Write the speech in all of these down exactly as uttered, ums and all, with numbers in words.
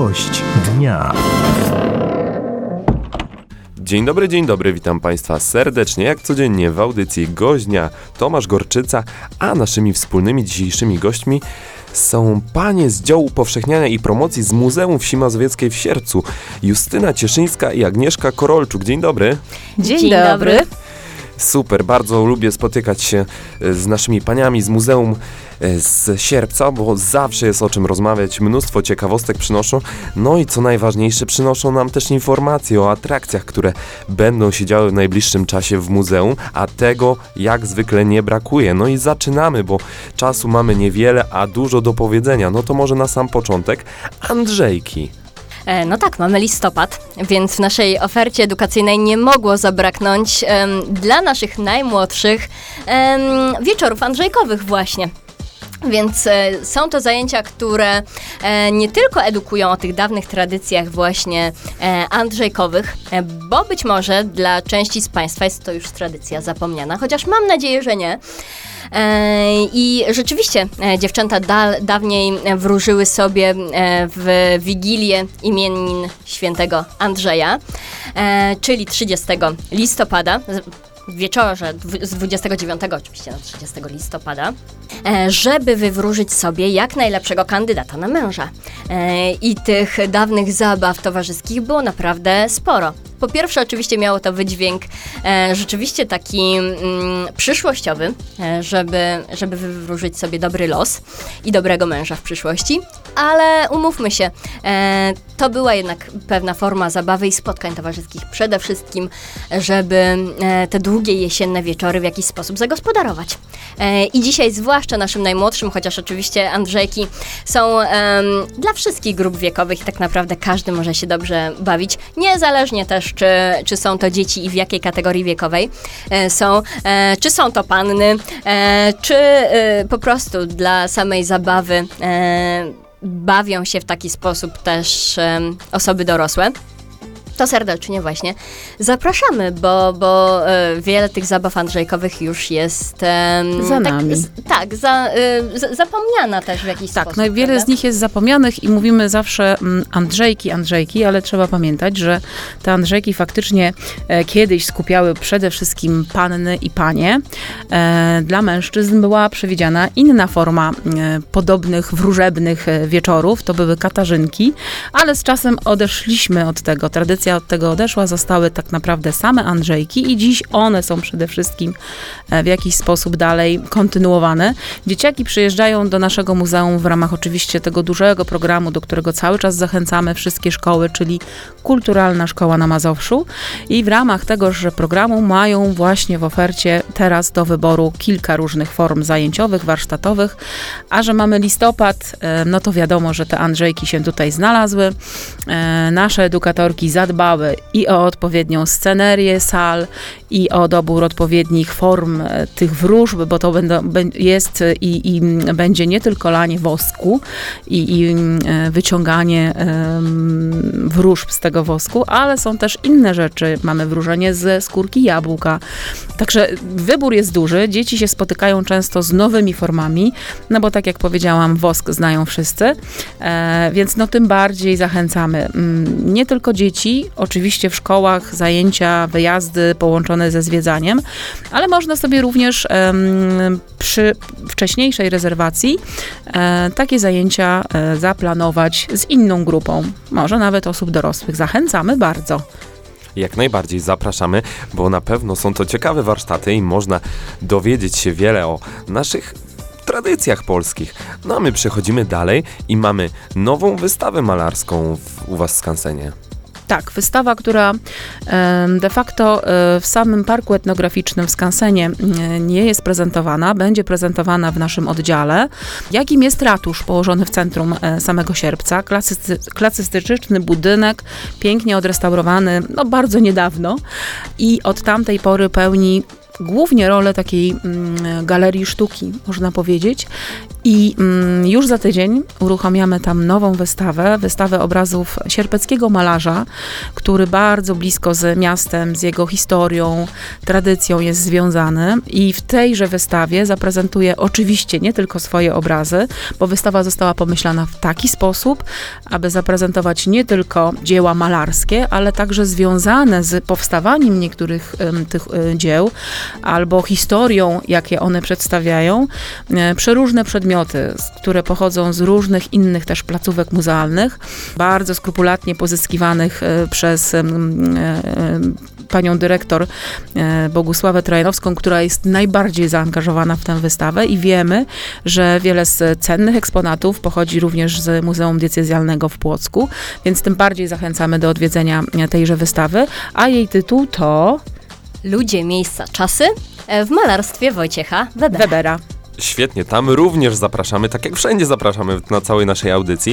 Gość dnia. Dzień dobry, dzień dobry, witam Państwa serdecznie, jak codziennie w audycji Gość Dnia Tomasz Gorczyca, a naszymi wspólnymi dzisiejszymi gośćmi są panie z działu upowszechniania i promocji z Muzeum Wsi Mazowieckiej w Siercu, Justyna Cieszyńska i Agnieszka Korolczuk. Dzień dobry. Dzień, Dzień dobry. dobry. Super, bardzo lubię spotykać się z naszymi paniami z Muzeum z Sierpca, bo zawsze jest o czym rozmawiać, mnóstwo ciekawostek przynoszą, no i co najważniejsze, przynoszą nam też informacje o atrakcjach, które będą się działy w najbliższym czasie w muzeum, a tego jak zwykle nie brakuje. No i zaczynamy, bo czasu mamy niewiele, a dużo do powiedzenia. No to może na sam początek Andrzejki. No tak, mamy listopad, więc w naszej ofercie edukacyjnej nie mogło zabraknąć um, dla naszych najmłodszych um, wieczorów andrzejkowych właśnie. Więc e, są to zajęcia, które e, nie tylko edukują o tych dawnych tradycjach właśnie e, andrzejkowych, e, bo być może dla części z Państwa jest to już tradycja zapomniana, chociaż mam nadzieję, że nie. E, I rzeczywiście e, dziewczęta da, dawniej wróżyły sobie e, w Wigilię imienin świętego Andrzeja, e, czyli trzydziestego listopada, w wieczorze z dwudziestego dziewiątego oczywiście na trzydziestego listopada, żeby wywróżyć sobie jak najlepszego kandydata na męża. I tych dawnych zabaw towarzyskich było naprawdę sporo. Po pierwsze oczywiście miało to wydźwięk e, rzeczywiście taki mm, przyszłościowy, e, żeby, żeby wywróżyć sobie dobry los i dobrego męża w przyszłości, ale umówmy się, e, to była jednak pewna forma zabawy i spotkań towarzyskich przede wszystkim, żeby e, te długie jesienne wieczory w jakiś sposób zagospodarować. E, I dzisiaj zwłaszcza naszym najmłodszym, chociaż oczywiście Andrzejki są e, dla wszystkich grup wiekowych i tak naprawdę każdy może się dobrze bawić, niezależnie też Czy, czy są to dzieci i w jakiej kategorii wiekowej e, są, e, czy są to panny, e, czy e, po prostu dla samej zabawy e, bawią się w taki sposób też e, osoby dorosłe. To serdecznie właśnie zapraszamy, bo, bo e, wiele tych zabaw andrzejkowych już jest e, za nami. Tak, z, tak za, e, z, zapomniana też w jakiś tak, sposób. Tak, no wiele prawda? z nich jest zapomnianych i mówimy zawsze mm, Andrzejki, Andrzejki, ale trzeba pamiętać, że te Andrzejki faktycznie e, kiedyś skupiały przede wszystkim panny i panie. E, dla mężczyzn była przewidziana inna forma e, podobnych wróżebnych e, wieczorów, to były katarzynki, ale z czasem odeszliśmy od tego. Tradycja od tego odeszła, zostały tak naprawdę same Andrzejki i dziś one są przede wszystkim w jakiś sposób dalej kontynuowane. Dzieciaki przyjeżdżają do naszego muzeum w ramach oczywiście tego dużego programu, do którego cały czas zachęcamy wszystkie szkoły, czyli Kulturalna Szkoła na Mazowszu i w ramach tegoż programu mają właśnie w ofercie teraz do wyboru kilka różnych form zajęciowych, warsztatowych, a że mamy listopad, no to wiadomo, że te Andrzejki się tutaj znalazły. Nasze edukatorki zadbały i o odpowiednią scenerię sal, i o dobór odpowiednich form tych wróżb, bo to będą, jest i, i będzie nie tylko lanie wosku i, i wyciąganie um, wróżb z tego wosku, ale są też inne rzeczy. Mamy wróżenie ze skórki jabłka. Także wybór jest duży. Dzieci się spotykają często z nowymi formami, no bo tak jak powiedziałam, wosk znają wszyscy, e, więc no tym bardziej zachęcamy. Nie tylko dzieci, oczywiście w szkołach zajęcia, wyjazdy połączone ze zwiedzaniem, ale można sobie również um, przy wcześniejszej rezerwacji e, takie zajęcia e, zaplanować z inną grupą, może nawet osób dorosłych. Zachęcamy bardzo. Jak najbardziej zapraszamy, bo na pewno są to ciekawe warsztaty i można dowiedzieć się wiele o naszych tradycjach polskich. No a my przechodzimy dalej i mamy nową wystawę malarską w, u was w skansenie. Tak, wystawa, która de facto w samym Parku Etnograficznym w Skansenie nie jest prezentowana, będzie prezentowana w naszym oddziale, jakim jest ratusz położony w centrum samego Sierpca. Klasysty, klasystyczny budynek, pięknie odrestaurowany, no bardzo niedawno i od tamtej pory pełni głównie rolę takiej mm, galerii sztuki, można powiedzieć. I mm, już za tydzień uruchamiamy tam nową wystawę, wystawę obrazów sierpeckiego malarza, który bardzo blisko z miastem, z jego historią, tradycją jest związany. I w tejże wystawie zaprezentuje oczywiście nie tylko swoje obrazy, bo wystawa została pomyślana w taki sposób, aby zaprezentować nie tylko dzieła malarskie, ale także związane z powstawaniem niektórych um, tych um, dzieł, albo historią, jakie one przedstawiają, um, przeróżne przedmioty, które pochodzą z różnych innych też placówek muzealnych, bardzo skrupulatnie pozyskiwanych um, przez um, um, panią dyrektor um, Bogusławę Trojanowską, która jest najbardziej zaangażowana w tę wystawę i wiemy, że wiele z cennych eksponatów pochodzi również z Muzeum Diecezjalnego w Płocku, więc tym bardziej zachęcamy do odwiedzenia tejże wystawy, a jej tytuł to Ludzie, miejsca, czasy w malarstwie Wojciecha Webera. Webera. Świetnie, tam również zapraszamy, tak jak wszędzie zapraszamy na całej naszej audycji.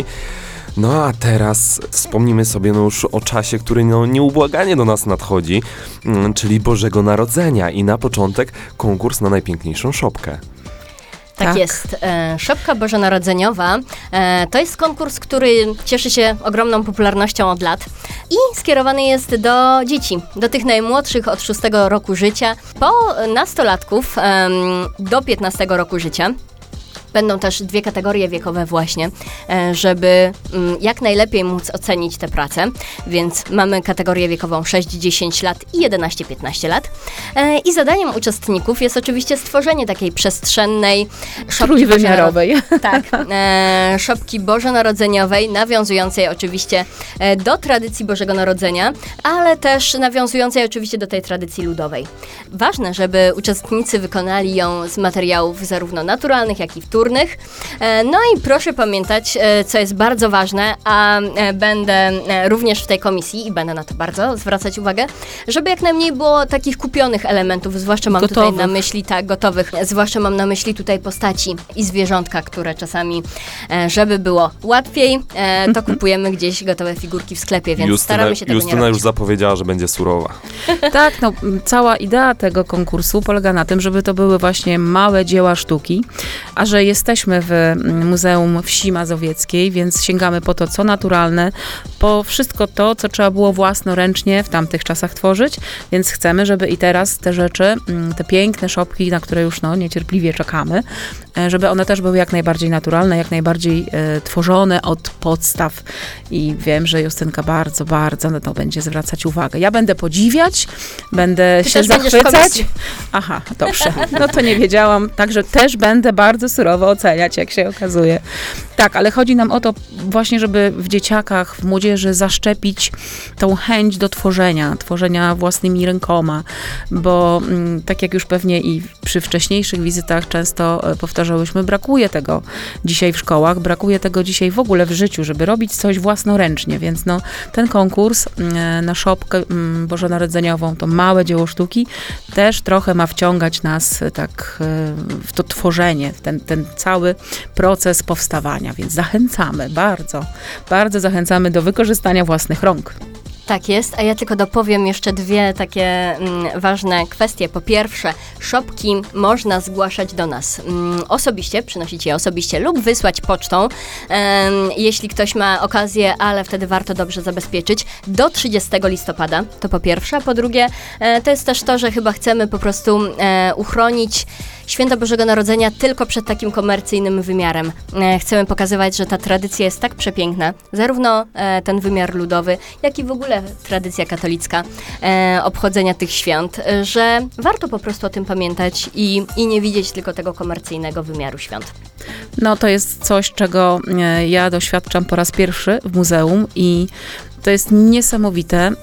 No a teraz wspomnimy sobie no już o czasie, który no nieubłaganie do nas nadchodzi, mm, czyli Bożego Narodzenia i na początek konkurs na najpiękniejszą szopkę. Tak, Tak. jest. E, Szopka Bożonarodzeniowa e, to jest konkurs, który cieszy się ogromną popularnością od lat i skierowany jest do dzieci, do tych najmłodszych od szóstego roku życia, po nastolatków em, do piętnastego roku życia. Będą też dwie kategorie wiekowe właśnie, e, żeby mm, jak najlepiej móc ocenić tę pracę, więc mamy kategorię wiekową sześć dziesięć lat i jedenaście piętnaście lat. E, I zadaniem uczestników jest oczywiście stworzenie takiej przestrzennej szopki Trójwymiarowej. bożonaro- Tak, e, szopki bożonarodzeniowej, nawiązującej oczywiście e, do tradycji Bożego Narodzenia, ale też nawiązującej oczywiście do tej tradycji ludowej. Ważne, żeby uczestnicy wykonali ją z materiałów zarówno naturalnych, jak i wtórnych. E, No i proszę pamiętać, e, co jest bardzo ważne, a e, będę e, również w tej komisji i będę na to bardzo zwracać uwagę, żeby jak najmniej było takich kupionych elementów, zwłaszcza mam Gotowych. tutaj na myśli, tak, gotowych, zwłaszcza mam na myśli tutaj postaci i zwierzątka, które czasami, e, żeby było łatwiej, e, to kupujemy gdzieś gotowe figurki w sklepie, więc Justyna, staramy się tego Justyna nie już robić. zapowiedziała, że będzie surowa. Tak, no cała idea tego konkursu polega na tym, żeby to były właśnie małe dzieła sztuki, a że jesteśmy w Muzeum Wsi Mazowieckiej, więc sięgamy po to, co naturalne, po wszystko to, co trzeba było własnoręcznie w tamtych czasach tworzyć, więc chcemy, żeby i teraz te rzeczy, te piękne szopki, na które już no, niecierpliwie czekamy, żeby one też były jak najbardziej naturalne, jak najbardziej e, tworzone od podstaw. I wiem, że Justynka bardzo, bardzo na to będzie zwracać uwagę. Ja będę podziwiać, będę Ty się też będziesz w zachwycać. komisji. Aha, dobrze. No to nie wiedziałam. Także też będę bardzo surowo oceniać, jak się okazuje. Tak, ale chodzi nam o to właśnie, żeby w dzieciakach, w młodzieży zaszczepić tą chęć do tworzenia, tworzenia własnymi rękoma, bo mm, tak jak już pewnie i przy wcześniejszych wizytach często e, powtarzałyśmy, brakuje tego dzisiaj w szkołach, brakuje tego dzisiaj w ogóle w życiu, żeby robić coś własnoręcznie, więc no ten konkurs e, na szopkę m, bożonarodzeniową, to małe dzieło sztuki, też trochę ma wciągać nas e, tak e, w to tworzenie, w ten, ten cały proces powstawania, więc zachęcamy, bardzo, bardzo zachęcamy do wykorzystania własnych rąk. Tak jest, a ja tylko dopowiem jeszcze dwie takie mm, ważne kwestie. Po pierwsze, szopki można zgłaszać do nas mm, osobiście, przynosić je osobiście lub wysłać pocztą, em, jeśli ktoś ma okazję, ale wtedy warto dobrze zabezpieczyć, do trzydziestego listopada, to po pierwsze. A po drugie, e, to jest też to, że chyba chcemy po prostu e, uchronić Święto Bożego Narodzenia tylko przed takim komercyjnym wymiarem. E, chcemy pokazywać, że ta tradycja jest tak przepiękna, zarówno e, ten wymiar ludowy, jak i w ogóle tradycja katolicka e, obchodzenia tych świąt, e, że warto po prostu o tym pamiętać i, i nie widzieć tylko tego komercyjnego wymiaru świąt. No to jest coś, czego e, ja doświadczam po raz pierwszy w muzeum i to jest niesamowite, e,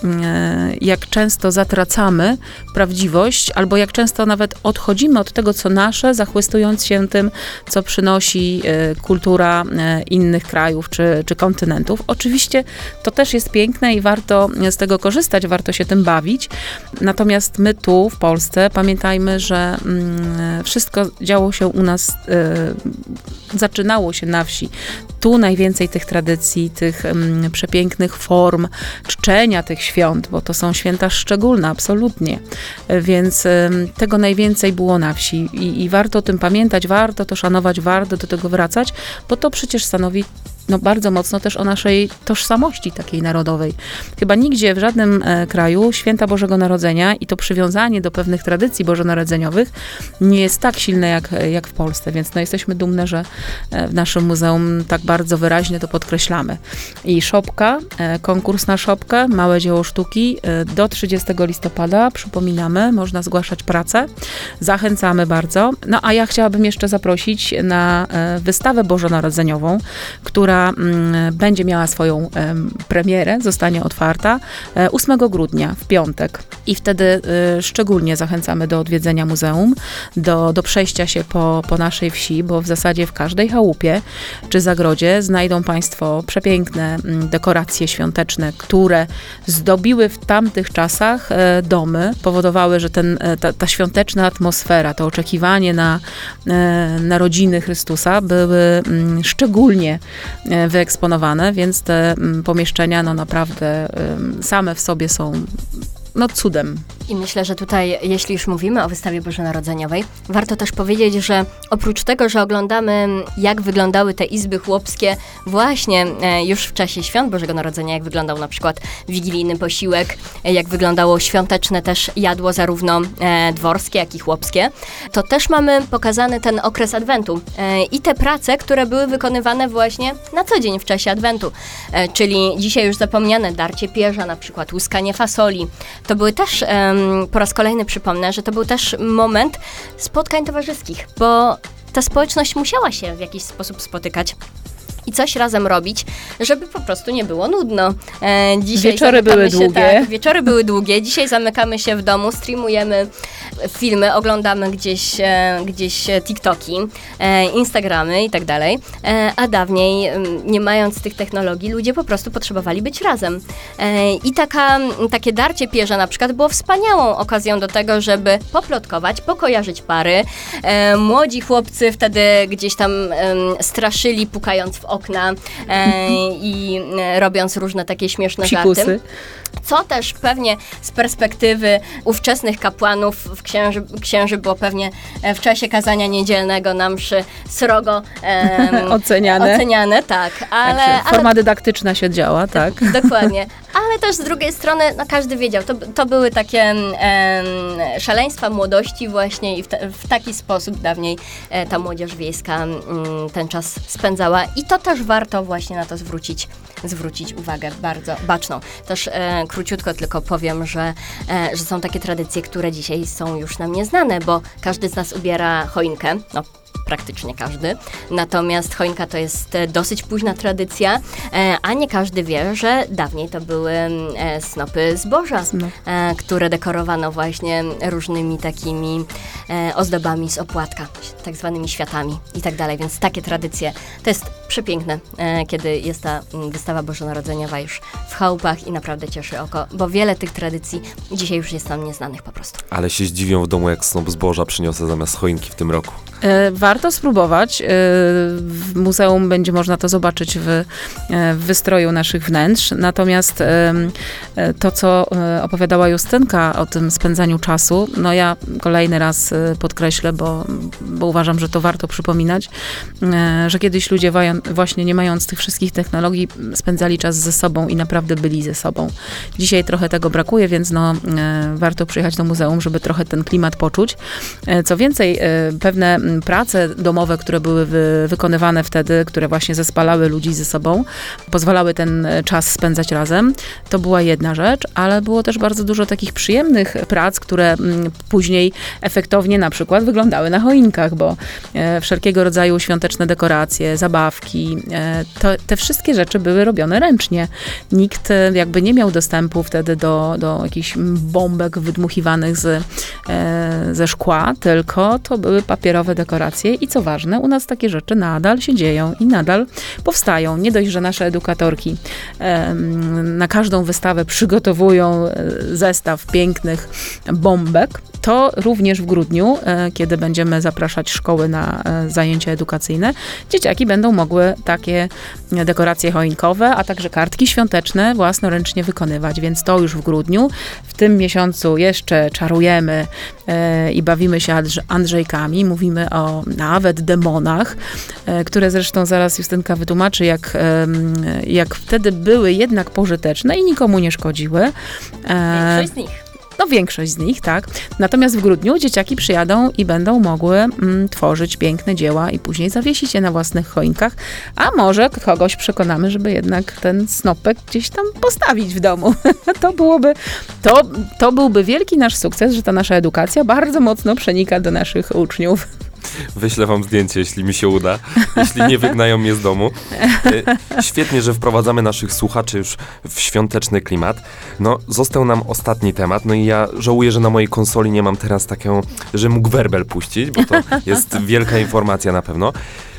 jak często zatracamy prawdziwość, albo jak często nawet odchodzimy od tego, co nasze, zachwystując się tym, co przynosi e, kultura e, innych krajów czy, czy kontynentów. Oczywiście to też jest piękne i warto z tego korzystać, warto się tym bawić. Natomiast my tu w Polsce pamiętajmy, że mm, wszystko działo się u nas, e, zaczynało się na wsi. Tu najwięcej tych tradycji, tych mm, przepięknych form, form czczenia tych świąt, bo to są święta szczególne, absolutnie. Więc tego najwięcej było na wsi i, i warto o tym pamiętać, warto to szanować, warto do tego wracać, bo to przecież stanowi no bardzo mocno też o naszej tożsamości takiej narodowej. Chyba nigdzie w żadnym e, kraju święta Bożego Narodzenia i to przywiązanie do pewnych tradycji bożonarodzeniowych nie jest tak silne jak, jak w Polsce, więc no jesteśmy dumne, że e, w naszym muzeum tak bardzo wyraźnie to podkreślamy. I szopka, e, konkurs na szopkę, małe dzieło sztuki e, do trzydziestego listopada, przypominamy, można zgłaszać pracę. Zachęcamy bardzo. No a ja chciałabym jeszcze zaprosić na e, wystawę bożonarodzeniową, która będzie miała swoją premierę, zostanie otwarta ósmego grudnia, w piątek. I wtedy szczególnie zachęcamy do odwiedzenia muzeum, do, do przejścia się po, po naszej wsi, bo w zasadzie w każdej chałupie czy zagrodzie znajdą Państwo przepiękne dekoracje świąteczne, które zdobiły w tamtych czasach domy, powodowały, że ten, ta, ta świąteczna atmosfera, to oczekiwanie na narodziny Chrystusa były szczególnie wyeksponowane, więc te pomieszczenia no naprawdę same w sobie są no cudem. I myślę, że tutaj, jeśli już mówimy o wystawie bożonarodzeniowej, warto też powiedzieć, że oprócz tego, że oglądamy, jak wyglądały te izby chłopskie właśnie e, już w czasie świąt Bożego Narodzenia, jak wyglądał na przykład wigilijny posiłek, e, jak wyglądało świąteczne też jadło zarówno e, dworskie, jak i chłopskie, to też mamy pokazany ten okres Adwentu e, i te prace, które były wykonywane właśnie na co dzień w czasie Adwentu, e, czyli dzisiaj już zapomniane darcie pierza, na przykład łuskanie fasoli. To były też, um, po raz kolejny przypomnę, że to był też moment spotkań towarzyskich, bo ta społeczność musiała się w jakiś sposób spotykać i coś razem robić, żeby po prostu nie było nudno. E, dzisiaj wieczory były się, długie. Tak, wieczory były długie. Dzisiaj zamykamy się w domu, streamujemy filmy, oglądamy gdzieś, e, gdzieś TikToki, e, Instagramy i tak dalej. E, a dawniej, nie mając tych technologii, ludzie po prostu potrzebowali być razem. E, I taka, takie darcie pierza na przykład było wspaniałą okazją do tego, żeby poplotkować, pokojarzyć pary. E, młodzi chłopcy wtedy gdzieś tam e, straszyli, pukając w okna e, i e, robiąc różne takie śmieszne Psikusy. żarty. Co też pewnie z perspektywy ówczesnych kapłanów w księży, księży było pewnie w czasie kazania niedzielnego na mszy srogo em, oceniane. oceniane, tak. Ale, Także forma ale, dydaktyczna się działa, tak? dokładnie. Ale też z drugiej strony, no każdy wiedział, to, to były takie em, szaleństwa młodości właśnie i w, te, w taki sposób dawniej e, ta młodzież wiejska m, ten czas spędzała i to też warto właśnie na to zwrócić, zwrócić uwagę bardzo baczną. Też e, króciutko tylko powiem, że, e, że są takie tradycje, które dzisiaj są już nam nieznane, bo każdy z nas ubiera choinkę, no praktycznie każdy. Natomiast choinka to jest dosyć późna tradycja, e, a nie każdy wie, że dawniej to były e, snopy zboża, No. e, które dekorowano właśnie różnymi takimi e, ozdobami z opłatka, tak zwanymi światami i tak dalej. Więc takie tradycje to jest przepiękne, e, kiedy jest ta m, wystawa bożonarodzeniowa już w chałupach i naprawdę cieszy oko, bo wiele tych tradycji dzisiaj już jest nam nieznanych po prostu. Ale się zdziwią w domu, jak snop zboża przyniosę zamiast choinki w tym roku. E, warto spróbować. E, w muzeum będzie można to zobaczyć w, e, w wystroju naszych wnętrz. Natomiast e, e, to, co e, opowiadała Justynka o tym spędzaniu czasu, no ja kolejny raz e, podkreślę, bo, bo uważam, że to warto przypominać, e, że kiedyś ludzie wają, właśnie nie mając tych wszystkich technologii spędzali czas ze sobą i naprawdę byli ze sobą. Dzisiaj trochę tego brakuje, więc no, e, warto przyjechać do muzeum, żeby trochę ten klimat poczuć. E, co więcej, e, pewne prace domowe, które były wy, wykonywane wtedy, które właśnie zespalały ludzi ze sobą, pozwalały ten czas spędzać razem. To była jedna rzecz, ale było też bardzo dużo takich przyjemnych prac, które m, później efektownie na przykład wyglądały na choinkach, bo e, wszelkiego rodzaju świąteczne dekoracje, zabawki, e, to, te wszystkie rzeczy były robione ręcznie. Nikt e, jakby nie miał dostępu wtedy do, do jakichś bombek wydmuchiwanych z, e, ze szkła, tylko to były papierowe dekoracje i co ważne, u nas takie rzeczy nadal się dzieją i nadal powstają. Nie dość, że nasze edukatorki e, na każdą wystawę przygotowują zestaw pięknych bombek, to również w grudniu, e, kiedy będziemy zapraszać szkoły na e, zajęcia edukacyjne, dzieciaki będą mogły mogły takie dekoracje choinkowe, a także kartki świąteczne własnoręcznie wykonywać, więc to już w grudniu. W tym miesiącu jeszcze czarujemy e, i bawimy się Andrze- Andrzejkami, mówimy o nawet demonach, e, które zresztą zaraz Justynka wytłumaczy, jak, e, jak wtedy były jednak pożyteczne i nikomu nie szkodziły. E, Większość z nich. No większość z nich, tak. Natomiast w grudniu dzieciaki przyjadą i będą mogły mm, tworzyć piękne dzieła i później zawiesić je na własnych choinkach, a może kogoś przekonamy, żeby jednak ten snopek gdzieś tam postawić w domu. To byłoby, to, to byłby wielki nasz sukces, że ta nasza edukacja bardzo mocno przenika do naszych uczniów. Wyślę wam zdjęcie, jeśli mi się uda, jeśli nie wygnają mnie z domu. E, Świetnie, że wprowadzamy naszych słuchaczy już w świąteczny klimat. No, został nam ostatni temat, no i ja żałuję, że na mojej konsoli nie mam teraz takiego, że mógł werbel puścić, bo to jest wielka informacja na pewno.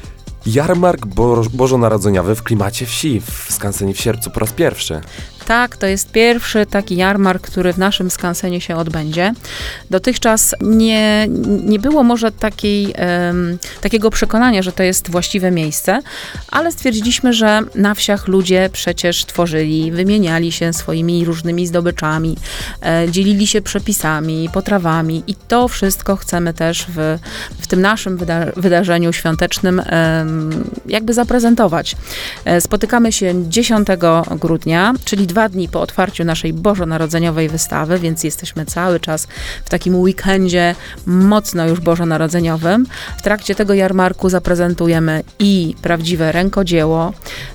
Jarmark Bo- Bożonarodzeniowy w klimacie wsi w Skansenie w Sierpcu po raz pierwszy. Tak, to jest pierwszy taki jarmark, który w naszym skansenie się odbędzie. Dotychczas nie, nie było może takiej, um, takiego przekonania, że to jest właściwe miejsce, ale stwierdziliśmy, że na wsiach ludzie przecież tworzyli, wymieniali się swoimi różnymi zdobyczami, e, dzielili się przepisami, potrawami i to wszystko chcemy też w, w tym naszym wyda- wydarzeniu świątecznym e, jakby zaprezentować. E, spotykamy się dziesiątego grudnia, czyli dwa dni po otwarciu naszej bożonarodzeniowej wystawy, więc jesteśmy cały czas w takim weekendzie mocno już bożonarodzeniowym. W trakcie tego jarmarku zaprezentujemy i prawdziwe rękodzieło,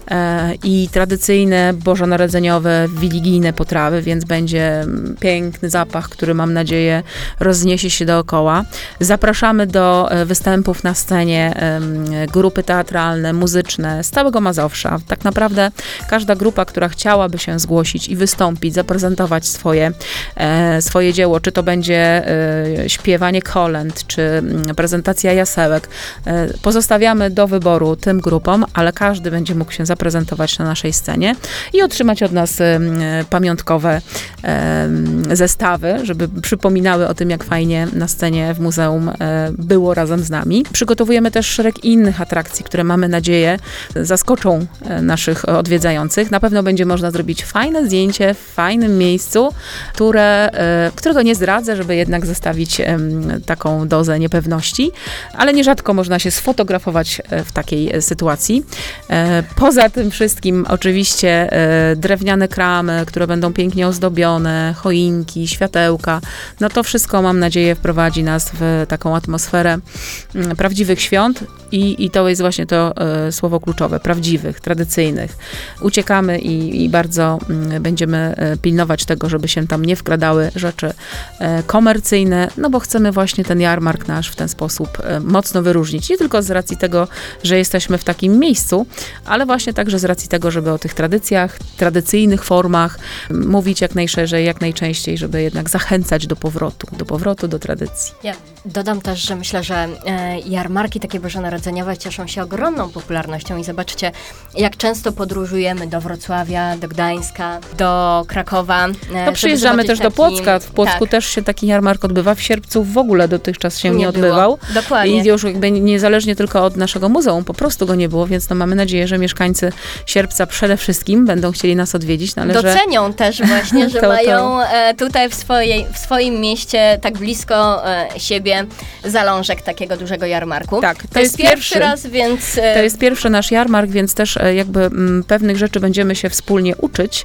e, i tradycyjne bożonarodzeniowe, wigilijne potrawy, więc będzie piękny zapach, który mam nadzieję rozniesie się dookoła. Zapraszamy do e, występów na scenie e, grupy teatralne, muzyczne z całego Mazowsza. Tak naprawdę każda grupa, która chciałaby się zgłosić i wystąpić, zaprezentować swoje, e, swoje dzieło, czy to będzie e, śpiewanie kolęd, czy m, prezentacja jasełek. E, pozostawiamy do wyboru tym grupom, ale każdy będzie mógł się zaprezentować na naszej scenie i otrzymać od nas e, pamiątkowe e, zestawy, żeby przypominały o tym, jak fajnie na scenie w muzeum e, było razem z nami. Przygotowujemy też szereg innych atrakcji, które mamy nadzieję zaskoczą e, naszych odwiedzających. Na pewno będzie można zrobić fajne zdjęcie w fajnym miejscu, które, e, którego nie zdradzę, żeby jednak zostawić e, taką dozę niepewności, ale nierzadko można się sfotografować e, w takiej e, sytuacji. E, poza tym wszystkim oczywiście e, drewniane kramy, które będą pięknie ozdobione, choinki, światełka. No to wszystko, mam nadzieję, wprowadzi nas w taką atmosferę m, prawdziwych świąt i, i to jest właśnie to e, słowo kluczowe, prawdziwych, tradycyjnych. Uciekamy i, i bardzo m, będziemy e, pilnować tego, żeby się tam nie wkradały rzeczy e, komercyjne, no bo chcemy właśnie ten jarmark nasz w ten sposób e, mocno wyróżnić. Nie tylko z racji tego, że jesteśmy w takim miejscu, ale właśnie także z racji tego, żeby o tych tradycjach, tradycyjnych formach m, mówić jak najszerzej, jak najczęściej, żeby jednak zachęcać do powrotu, do powrotu do tradycji. Ja dodam też, że myślę, że e, jarmarki takie bożonarodzeniowe cieszą się ogromną popularnością i zobaczcie, jak często podróżujemy do Wrocławia, do Gdańska, do Krakowa. E, To żeby przyjeżdżamy też zobaczyć do taki- Płocka. W Płocku tak, też się taki jarmark odbywa. W Sierpcu w ogóle dotychczas się nie, nie odbywał. było. Dokładnie. I już jakby niezależnie tylko od naszego muzeum, po prostu go nie było, więc no mamy nadzieję, że mieszkańcy Sierpca przede wszystkim będą chcieli nas odwiedzić, no ale że Docenią też właśnie, że To- to- mają e, tutaj w, swojej, w swoim mieście tak blisko e, siebie zalążek takiego dużego jarmarku. Tak, to to jest jest pierwszy pierwszy. raz, więc e, to jest pierwszy nasz jarmark, więc też e, jakby m, pewnych rzeczy będziemy się wspólnie uczyć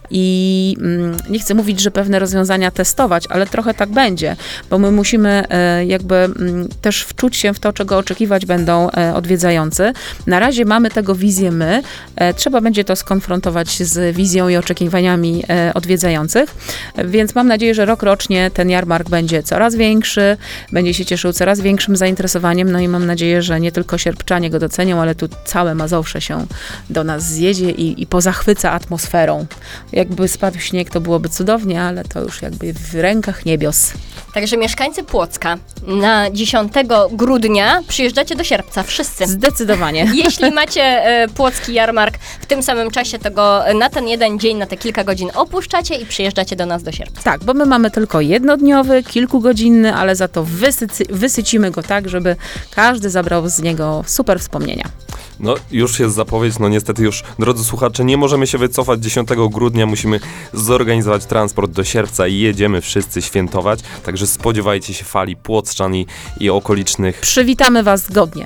i mm, nie chcę mówić, że pewne rozwiązania testować, ale trochę tak będzie, bo my musimy e, jakby mm, też wczuć się w to, czego oczekiwać będą e, odwiedzający. Na razie mamy tego wizję my, e, trzeba będzie to skonfrontować z wizją i oczekiwaniami e, odwiedzających, więc mam nadzieję, że rok rocznie ten jarmark będzie coraz większy, będzie się cieszył coraz większym zainteresowaniem, no i mam nadzieję, że nie tylko sierpczanie go docenią, ale tu całe Mazowsze się do nas zjedzie i, i pozachwyca atmosferą. Jakby spadł śnieg, to byłoby cudownie, ale to już jakby w rękach niebios. Także mieszkańcy Płocka na dziesiątego grudnia przyjeżdżacie do Sierpca, wszyscy. Zdecydowanie. Jeśli macie e, płocki jarmark w tym samym czasie, to go na ten jeden dzień, na te kilka godzin opuszczacie i przyjeżdżacie do nas do Sierpca. Tak, bo my mamy tylko jednodniowy, kilkugodzinny, ale za to wysycy, wysycimy go tak, żeby każdy zabrał z niego super wspomnienia. No, już jest zapowiedź, no niestety już, drodzy słuchacze, nie możemy się wycofać. dziesiątego grudnia musimy zorganizować transport do Sierpca i jedziemy wszyscy świętować, także spodziewajcie się fali Płotrzan i, i okolicznych. Przywitamy was zgodnie.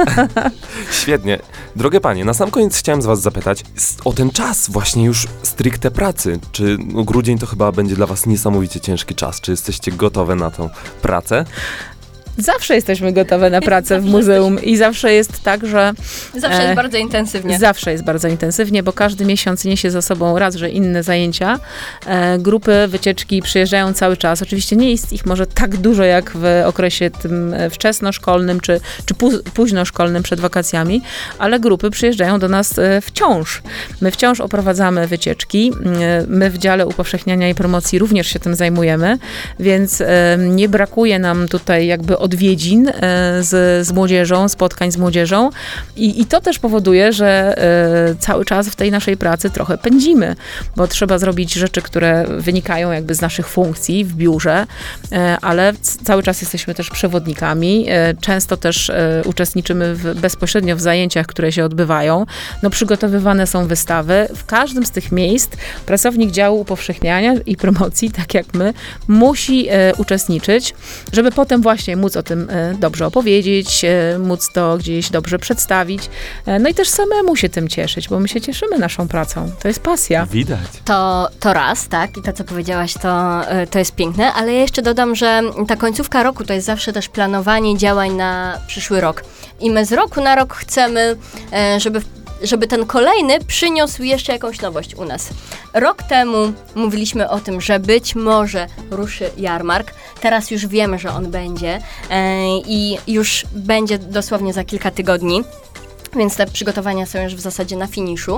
Świetnie. Drogie panie, na sam koniec chciałem z was zapytać s- o ten czas właśnie już stricte pracy. Czy no, grudzień to chyba będzie dla was niesamowicie ciężki czas? Czy jesteście gotowe na tą pracę? Zawsze jesteśmy gotowe na pracę w muzeum i zawsze jest tak, że Zawsze E, jest bardzo intensywnie. zawsze jest bardzo intensywnie, bo każdy miesiąc niesie za sobą raz, że inne zajęcia. E, grupy, wycieczki przyjeżdżają cały czas. Oczywiście nie jest ich może tak dużo jak w okresie tym e, wczesnoszkolnym czy, czy pu- późnoszkolnym przed wakacjami, ale grupy przyjeżdżają do nas e, wciąż. My wciąż oprowadzamy wycieczki. E, my w dziale upowszechniania i promocji również się tym zajmujemy, więc e, nie brakuje nam tutaj jakby odwiedzin e, z, z młodzieżą, spotkań z młodzieżą i, i to też powoduje, że e, cały czas w tej naszej pracy trochę pędzimy, bo trzeba zrobić rzeczy, które wynikają jakby z naszych funkcji w biurze, e, ale c- cały czas jesteśmy też przewodnikami, e, często też e, uczestniczymy w, bezpośrednio w zajęciach, które się odbywają. No, przygotowywane są wystawy. W każdym z tych miejsc pracownik działu upowszechniania i promocji, tak jak my, musi e, uczestniczyć, żeby potem właśnie móc o tym e, dobrze opowiedzieć, e, móc to gdzieś dobrze przedstawić. E, no i też samemu się tym cieszyć, bo my się cieszymy naszą pracą. To jest pasja. Widać. To, to raz, tak, i to, co powiedziałaś, to, y, to jest piękne, ale ja jeszcze dodam, że ta końcówka roku to jest zawsze też planowanie działań na przyszły rok. I my z roku na rok chcemy, e, żeby, żeby ten kolejny przyniósł jeszcze jakąś nowość u nas. Rok temu mówiliśmy o tym, że być może ruszy jarmark. Teraz już wiemy, że on będzie e, i już będzie dosłownie za kilka tygodni. Więc te przygotowania są już w zasadzie na finiszu.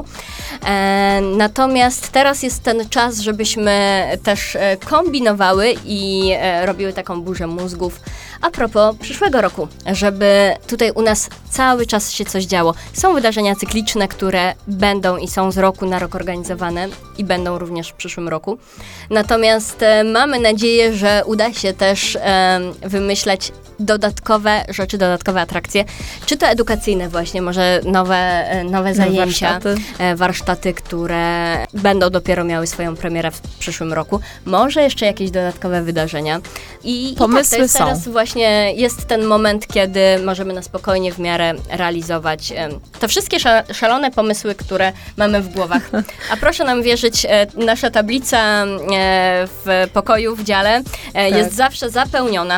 E, natomiast teraz jest ten czas, żebyśmy też e, kombinowały i e, robiły taką burzę mózgów a propos przyszłego roku, żeby tutaj u nas cały czas się coś działo. Są wydarzenia cykliczne, które będą i są z roku na rok organizowane i będą również w przyszłym roku. Natomiast e, mamy nadzieję, że uda się też e, wymyśleć dodatkowe rzeczy, dodatkowe atrakcje, czy to edukacyjne właśnie, może nowe, e, nowe zajęcia, warsztaty. e, warsztaty, które będą dopiero miały swoją premierę w przyszłym roku, może jeszcze jakieś dodatkowe wydarzenia. I, i Pomysły tak, to jest są. teraz właśnie jest ten moment, kiedy możemy na spokojnie w miarę realizować e, te wszystkie sza- szalone pomysły, które mamy w głowach. A proszę nam wierzyć, e, nasza tablica e, w pokoju, w dziale e, Tak. jest zawsze zapełniona.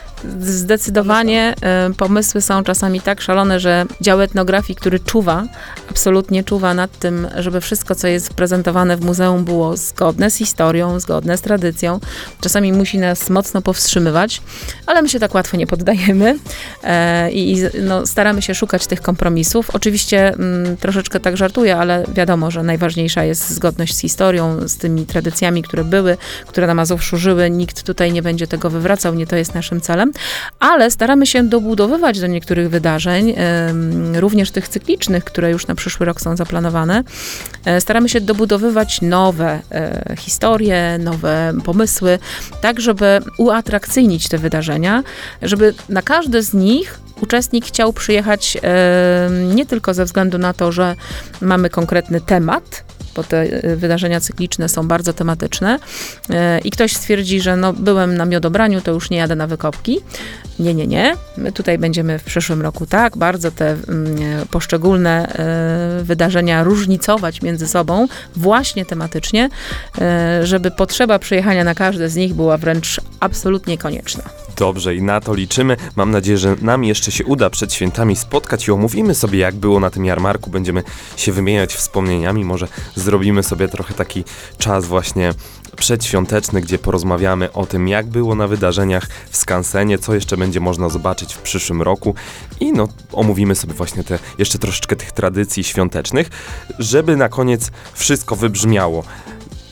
Zdecydowanie y, pomysły są czasami tak szalone, że dział etnografii, który czuwa, absolutnie czuwa nad tym, żeby wszystko, co jest prezentowane w muzeum, było zgodne z historią, zgodne z tradycją. Czasami musi nas mocno powstrzymywać, ale my się tak łatwo nie poddajemy e, i no, staramy się szukać tych kompromisów. Oczywiście mm, troszeczkę tak żartuję, ale wiadomo, że najważniejsza jest zgodność z historią, z tymi tradycjami, które były, które na Mazowszu żyły. Nikt tutaj nie będzie tego wywracał, nie to jest naszym celem. Ale staramy się dobudowywać do niektórych wydarzeń, em, również tych cyklicznych, które już na przyszły rok są zaplanowane. E, staramy się dobudowywać nowe e, historie, nowe pomysły, tak żeby uatrakcyjnić te wydarzenia, żeby na każde z nich uczestnik chciał przyjechać e, nie tylko ze względu na to, że mamy konkretny temat, bo te y, wydarzenia cykliczne są bardzo tematyczne y, i ktoś stwierdzi, że no byłem na miodobraniu, to już nie jadę na wykopki. Nie, nie, nie. My tutaj będziemy w przyszłym roku tak bardzo te y, poszczególne y, wydarzenia różnicować między sobą właśnie tematycznie, y, żeby potrzeba przyjechania na każde z nich była wręcz absolutnie konieczna. Dobrze i na to liczymy. Mam nadzieję, że nam jeszcze się uda przed świętami spotkać i omówimy sobie, jak było na tym jarmarku. Będziemy się wymieniać wspomnieniami. Może zrobimy sobie trochę taki czas właśnie przedświąteczny, gdzie porozmawiamy o tym, jak było na wydarzeniach w Skansenie, co jeszcze będzie można zobaczyć w przyszłym roku i no omówimy sobie właśnie te jeszcze troszeczkę tych tradycji świątecznych, żeby na koniec wszystko wybrzmiało.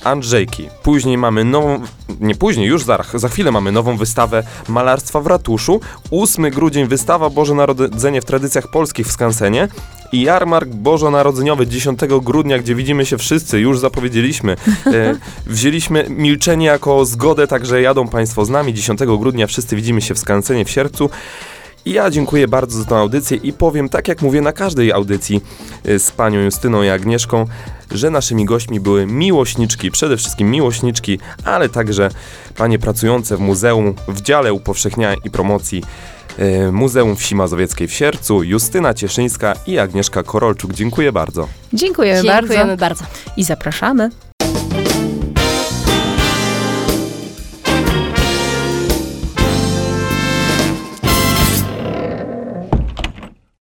Andrzejki. Później mamy nową, nie później, już za, za chwilę mamy nową wystawę malarstwa w ratuszu. ósmego grudnia wystawa Boże Narodzenie w tradycjach polskich w Skansenie. I jarmark bożonarodzeniowy dziesiątego grudnia, gdzie widzimy się wszyscy, już zapowiedzieliśmy. E, wzięliśmy milczenie jako zgodę, także jadą Państwo z nami. dziesiątego grudnia wszyscy widzimy się w Skansenie w Sierpcu. I ja dziękuję bardzo za tę audycję i powiem, tak jak mówię na każdej audycji e, z panią Justyną i Agnieszką, że naszymi gośćmi były miłośniczki, przede wszystkim miłośniczki, ale także panie pracujące w muzeum w dziale upowszechniania i promocji e, Muzeum Wsi Mazowieckiej w Sierpcu, Justyna Cieszyńska i Agnieszka Korolczuk. Dziękuję bardzo. Dziękujemy, Dziękujemy bardzo bardzo. i zapraszamy.